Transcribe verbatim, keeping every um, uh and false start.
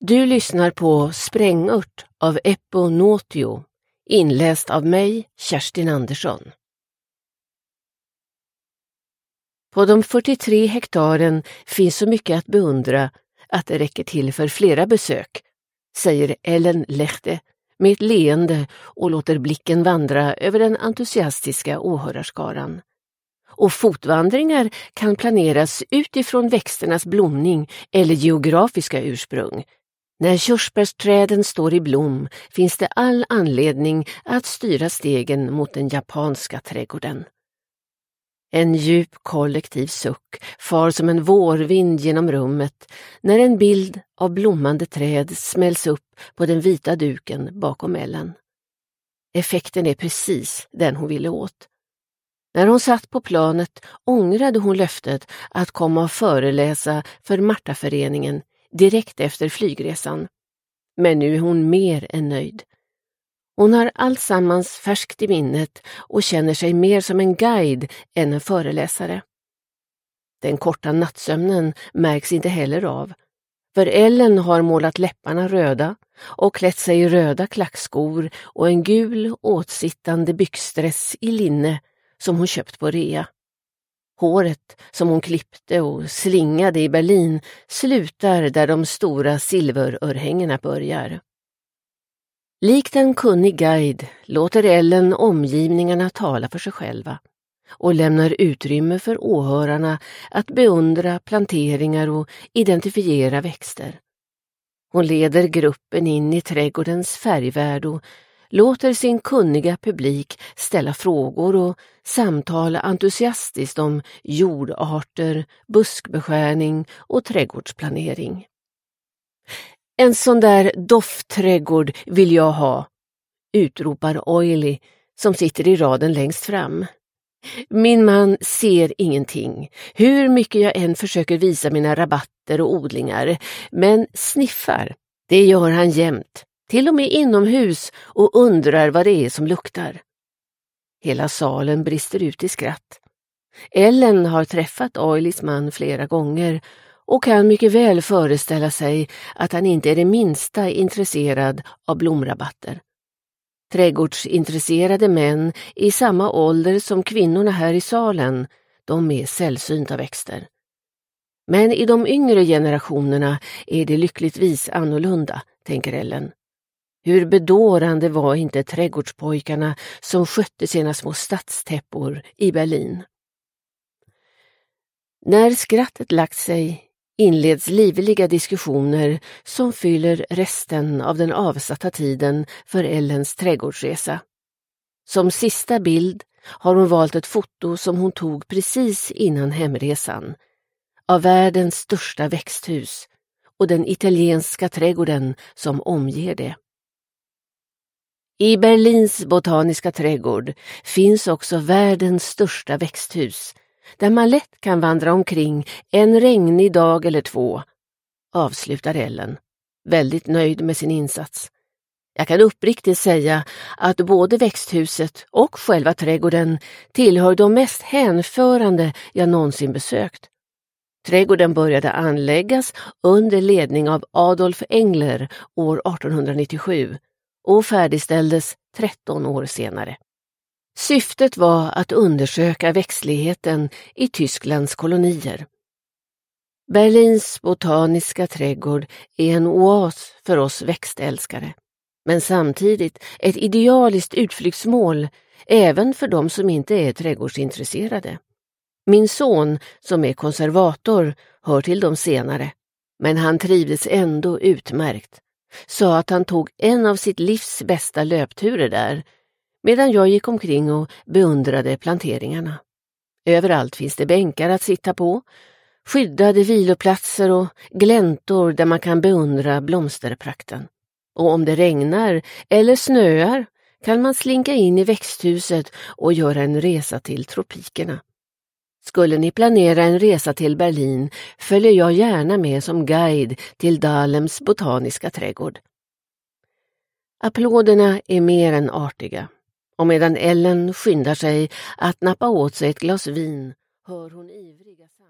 Du lyssnar på Sprängört av Eppo Notio, inläst av mig, Kerstin Andersson. På de fyrtiotre hektaren finns så mycket att beundra att det räcker till för flera besök, säger Ellen Lehte med ett leende och låter blicken vandra över den entusiastiska åhörarskaran. Och fotvandringar kan planeras utifrån växternas blomning eller geografiska ursprung. När körsbärsträden står i blom finns det all anledning att styra stegen mot den japanska trädgården. En djup kollektiv suck far som en vårvind genom rummet när en bild av blommande träd smälls upp på den vita duken bakom Ellen. Effekten är precis den hon ville åt. När hon satt på planet ångrade hon löftet att komma och föreläsa för Martaföreningen direkt efter flygresan. Men nu är hon mer än nöjd. Hon har allsammans färskt i minnet och känner sig mer som en guide än en föreläsare. Den korta nattsömnen märks inte heller av. För Ellen har målat läpparna röda och klätt sig i röda klackskor och en gul åtsittande byxdress i linne som hon köpt på rea. Håret som hon klippte och slingade i Berlin slutar där de stora silverörhängena börjar. Likt en kunnig guide låter Ellen omgivningarna tala för sig själva och lämnar utrymme för åhörarna att beundra planteringar och identifiera växter. Hon leder gruppen in i trädgårdens färgvärld och låter sin kunniga publik ställa frågor och samtala entusiastiskt om jordarter, buskbeskärning och trädgårdsplanering. En sån där doftträdgård vill jag ha, utropar Oily som sitter i raden längst fram. Min man ser ingenting, hur mycket jag än försöker visa mina rabatter och odlingar, men sniffar, det gör han jämt. Till och med inomhus och undrar vad det är som luktar. Hela salen brister ut i skratt. Ellen har träffat Oilys man flera gånger och kan mycket väl föreställa sig att han inte är det minsta intresserad av blomrabatter. Trädgårdsintresserade män i samma ålder som kvinnorna här i salen, de är sällsynta växter. Men i de yngre generationerna är det lyckligtvis annorlunda, tänker Ellen. Hur bedårande var inte trädgårdspojkarna som skötte sina små stadstäppor i Berlin. När skrattet lagt sig inleds livliga diskussioner som fyller resten av den avsatta tiden för Ellens trädgårdsresa. Som sista bild har hon valt ett foto som hon tog precis innan hemresan av världens största växthus och den italienska trädgården som omger det. I Berlins botaniska trädgård finns också världens största växthus, där man lätt kan vandra omkring en regnig dag eller två, avslutar Ellen, väldigt nöjd med sin insats. Jag kan uppriktigt säga att både växthuset och själva trädgården tillhör de mest hänförande jag någonsin besökt. Trädgården började anläggas under ledning av Adolf Engler år artonhundranittiosju och färdigställdes tretton år senare. Syftet var att undersöka växtligheten i Tysklands kolonier. Berlins botaniska trädgård är en oas för oss växtälskare, men samtidigt ett idealiskt utflyktsmål även för de som inte är trädgårdsintresserade. Min son, som är konservator, hör till de senare, men han trivdes ändå utmärkt. Sa att han tog en av sitt livs bästa löpturer där, medan jag gick omkring och beundrade planteringarna. Överallt finns det bänkar att sitta på, skyddade viloplatser och gläntor där man kan beundra blomsterprakten. Och om det regnar eller snöar kan man slinka in i växthuset och göra en resa till tropikerna. Skulle ni planera en resa till Berlin följer jag gärna med som guide till Dahlems botaniska trädgård. Applåderna är mer än artiga, och medan Ellen skyndar sig att nappa åt sig ett glas vin hör hon ivriga